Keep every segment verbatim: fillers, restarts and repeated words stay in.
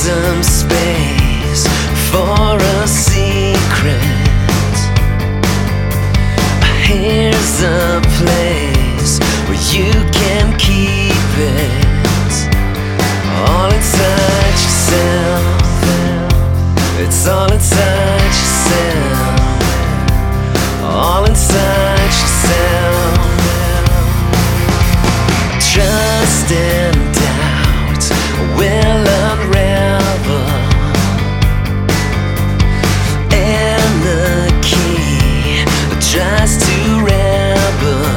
some space for a secret. Here's a place where you can keep it all inside yourself. It's all inside yourself. All inside yourself. Trust and doubt will unravel, and the key tries to rebel.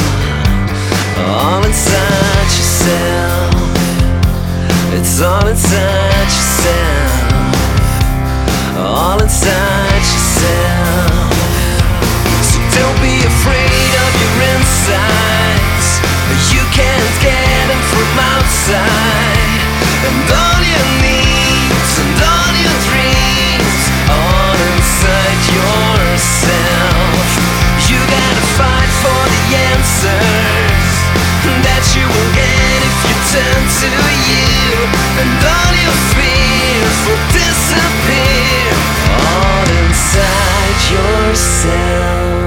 All inside yourself. It's all inside yourself. All inside yourself. So don't be afraid of your insides. You can't get them from outside. And all your needs and all your dreams, all inside yourself. You gotta fight for the answers that you will get if you turn to you. And all your fears will disappear, all inside yourself.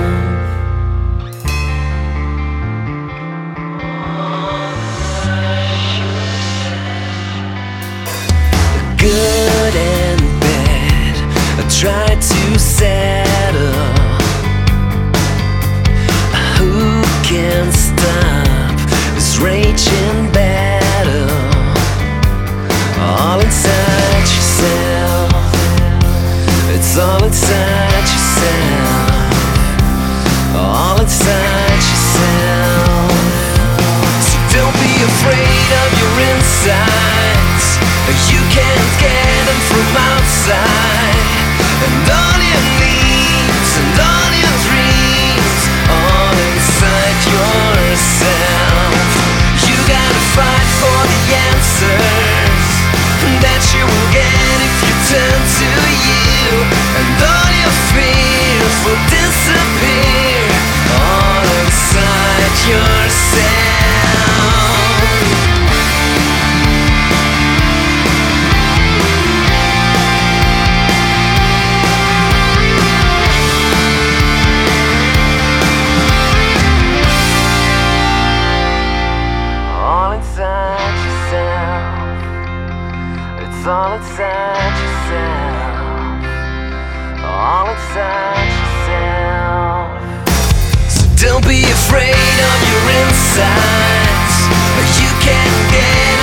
Good and bad, I try to settle. Who can stop this raging battle? All inside yourself. It's all inside yourself. All inside yourself. So don't be afraid of your insides. You can't get them from outside. And all your needs and all your dreams, all inside yourself. You gotta fight for the answers that you will get if you turn to you. And all your fears will disappear, all inside yourself. It's all inside yourself. All inside yourself. So don't be afraid of your insides. You can't get